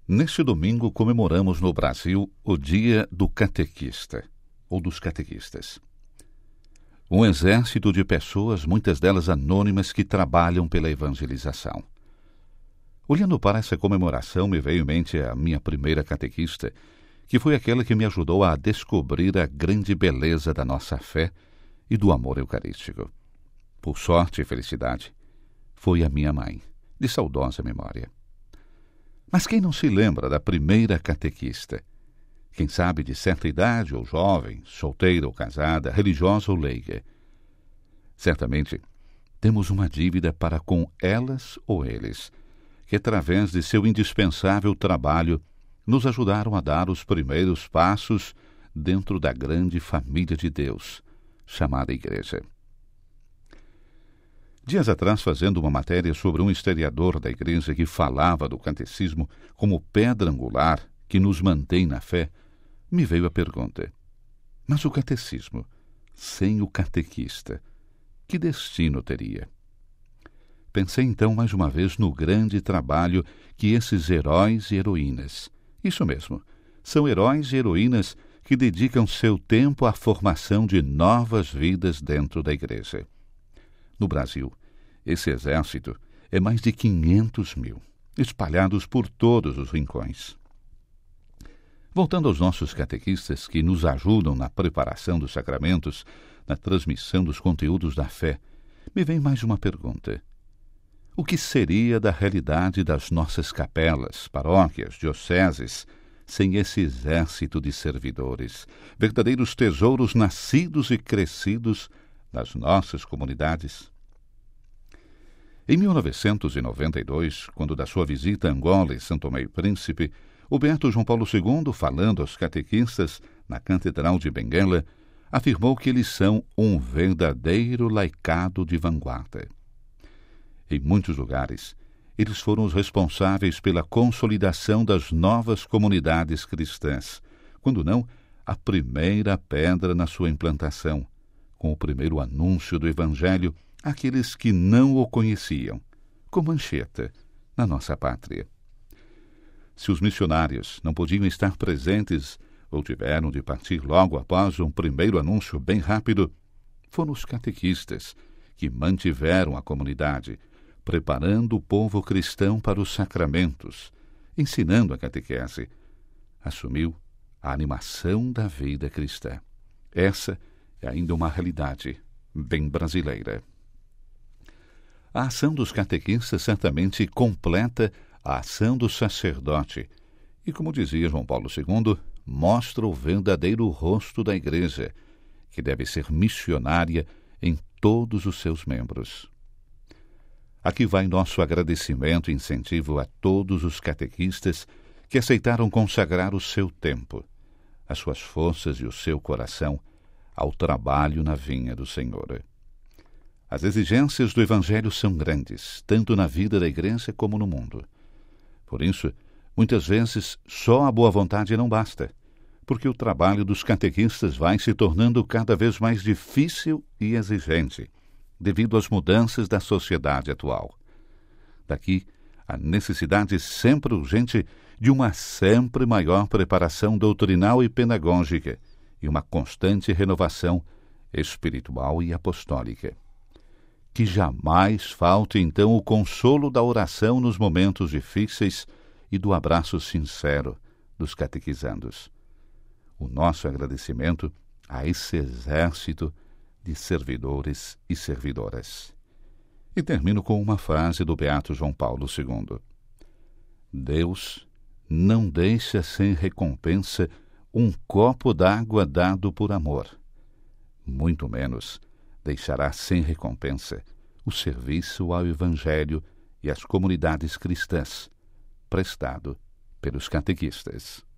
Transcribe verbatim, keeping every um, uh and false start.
Neste domingo comemoramos no Brasil o Dia do Catequista, ou dos catequistas. Um exército de pessoas, muitas delas anônimas, que trabalham pela evangelização. Olhando para essa comemoração, me veio em mente a minha primeira catequista, que foi aquela que me ajudou a descobrir a grande beleza da nossa fé e do amor eucarístico. Por sorte e felicidade, foi a minha mãe, de saudosa memória. Mas quem não se lembra da primeira catequista? Quem sabe de certa idade ou jovem, solteira ou casada, religiosa ou leiga? Certamente temos uma dívida para com elas ou eles, que através de seu indispensável trabalho nos ajudaram a dar os primeiros passos dentro da grande família de Deus, chamada Igreja. Dias atrás, fazendo uma matéria sobre um historiador da Igreja que falava do catecismo como pedra angular que nos mantém na fé, me veio a pergunta: mas o catecismo, sem o catequista, que destino teria? Pensei então mais uma vez no grande trabalho que esses heróis e heroínas, isso mesmo, são heróis e heroínas que dedicam seu tempo à formação de novas vidas dentro da Igreja. No Brasil, esse exército é mais de quinhentos mil, espalhados por todos os rincões. Voltando aos nossos catequistas que nos ajudam na preparação dos sacramentos, na transmissão dos conteúdos da fé, me vem mais uma pergunta. O que seria da realidade das nossas capelas, paróquias, dioceses, sem esse exército de servidores, verdadeiros tesouros nascidos e crescidos nas nossas comunidades? Em mil novecentos e noventa e dois, quando da sua visita a Angola e São Tomé e Príncipe, o beato João Paulo segundo, falando aos catequistas na Catedral de Benguela, afirmou que eles são um verdadeiro laicado de vanguarda. Em muitos lugares, eles foram os responsáveis pela consolidação das novas comunidades cristãs, quando não a primeira pedra na sua implantação, com o primeiro anúncio do Evangelho àqueles que não o conheciam, como Anchieta, na nossa pátria. Se os missionários não podiam estar presentes ou tiveram de partir logo após um primeiro anúncio bem rápido, foram os catequistas que mantiveram a comunidade, preparando o povo cristão para os sacramentos, ensinando a catequese. Assumiu a animação da vida cristã. Essa é ainda uma realidade bem brasileira. A ação dos catequistas certamente completa a ação do sacerdote e, como dizia João Paulo segundo, mostra o verdadeiro rosto da Igreja, que deve ser missionária em todos os seus membros. Aqui vai nosso agradecimento e incentivo a todos os catequistas que aceitaram consagrar o seu tempo, as suas forças e o seu coração ao trabalho na vinha do Senhor. As exigências do Evangelho são grandes, tanto na vida da Igreja como no mundo. Por isso, muitas vezes, só a boa vontade não basta, porque o trabalho dos catequistas vai se tornando cada vez mais difícil e exigente, devido às mudanças da sociedade atual. Daqui, a necessidade sempre urgente de uma sempre maior preparação doutrinal e pedagógica e uma constante renovação espiritual e apostólica. Que jamais falte, então, o consolo da oração nos momentos difíceis e do abraço sincero dos catequizandos. O nosso agradecimento a esse exército de servidores e servidoras. E termino com uma frase do beato João Paulo segundo. Deus não deixa sem recompensa um copo d'água dado por amor. Muito menos deixará sem recompensa o serviço ao Evangelho e às comunidades cristãs, prestado pelos catequistas.